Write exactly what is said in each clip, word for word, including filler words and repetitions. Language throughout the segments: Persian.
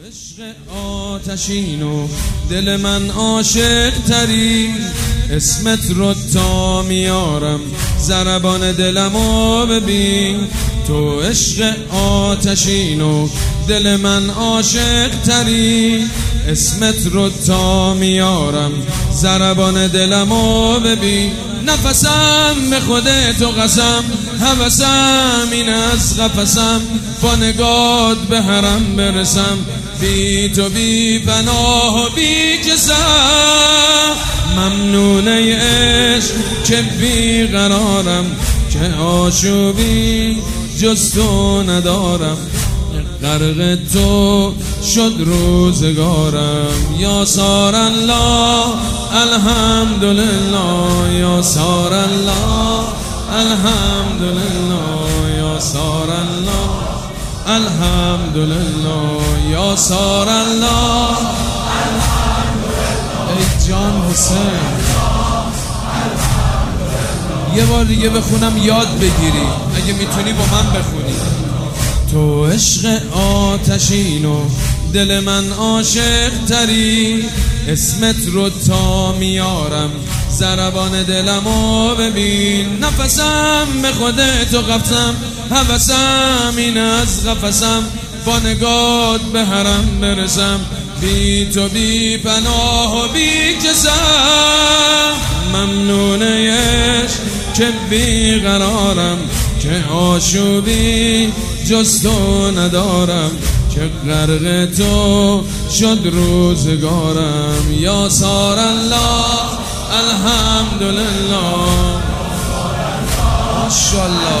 عشق آتشین و دل من عاشق تری، اسمت رو تا میارم ضربان دلمو ببین. تو عشق آتشین و دل من عاشق تری، اسمت رو تا میارم ضربان دلمو ببین. نفسم به خودت و قسم، هوسم این از قفسم، با نگات به حرم برسم، بی تو بی پناه و بی کسم. ممنون ای عشق که بی قرارم، که آشوبی جز تو ندارم، غرق تو شد روزگارم. یا سار الله الحمدلله، یا سار الله الحمدلله، یا سار الله الحمدلله، یا سار الله الحمدلله. ای جان حسین یه بار دیگه بخونم یاد بگیری، اگه میتونی با من بخونی. تو عشق آتشین و دل من عاشق تری، اسمت رو تا میارم ضربان دلمو ببین. نفسم به خودت و قفسم، هوسم این از قفسم، با نگات به حرم برسم، بی تو بی پناه و بی کسم. ممنون ای عشق که بی قرارم، که آشوبی جز تو ندارم، که غرق تو شد روزگارم. یا سار الله الحمدلله، ماشاءالله.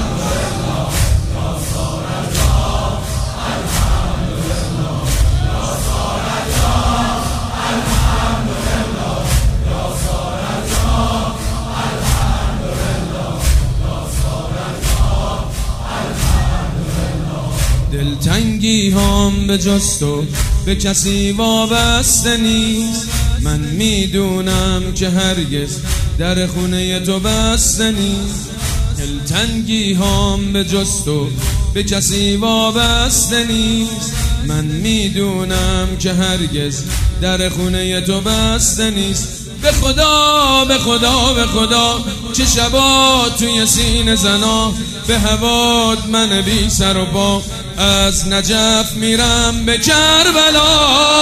دلتنگی هم به جز تو به کسی وابسته نیست، من میدونم که هرگز در خونه تو بسته نیست. دلتنگی هم به جز تو به کسی وابسته نیست، من میدونم که هرگز در خونه تو بسته نیست. به خدا به خدا به خدا چه شبا توی سینه زنا، به هوات من بی سر و پا از نجف میرم به کربلا.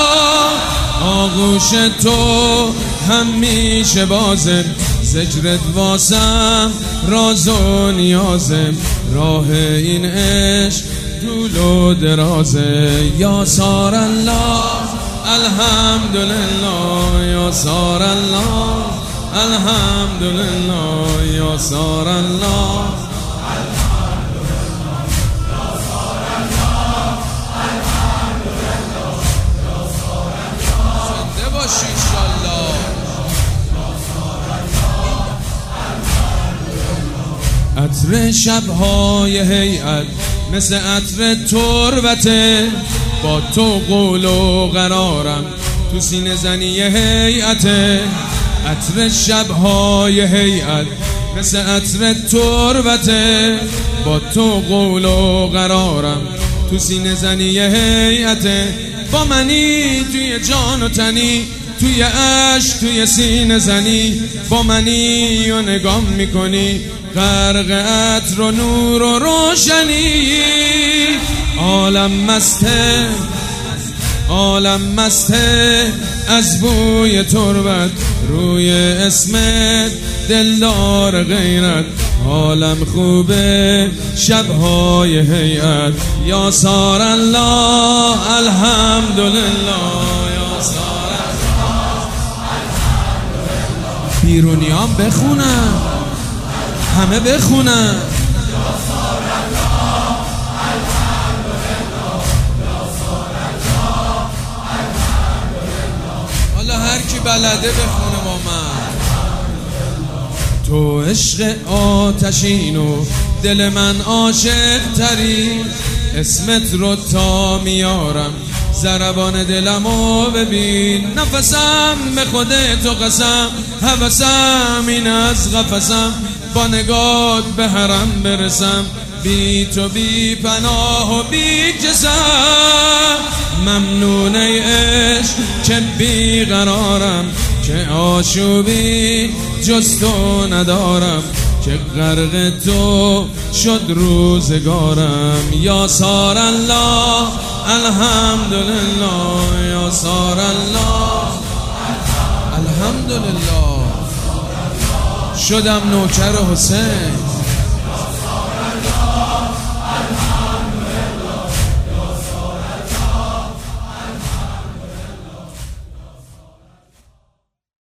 آغوش تو همیشه بازم، ذکرت واسم راز و نیازم، راه این عشق طول و درازه. یا سار الله الحمدلله، یا سار الله الحمدلله، یا سار الله عطر شبهای هیئت مثل عطر تربته، با تو قول و قرارم تو سینه زنی هیئته. عطر شبهای هیئت مثل عطر تربته، با تو قول و قرارم تو سینه زنی هیئته. با منی توی جان و تنی، توی عشق توی سینه زنی، با منی و نگاه میکنی غرق عطر و نور و روشنی. عالم مسته عالم مسته از بوی تربت، روی اسمت دلدار غیرت. عالم خوبه شبهای هیئت. یا سار الله الحمدلله، یا سار الله الحمدلله. بیرونیان بخونن، همه بخونن. حالا هر کی بلده بخونه با من. تو عشق آتشین و دل من عاشق تری، اسمت رو تا میارم ضربان دلمو ببین. نفسم به خودت و قسم، هوسم این از قفسم، با نگات به حرم برسم، بی تو بی پناه و بی کسم. ممنون ای عشق که بیقرارم، که آشوبی جز تو ندارم، که غرق تو شد روزگارم. یا سار الله الحمدلله، یا سار الله الحمدلله. شدم نوکر حسین،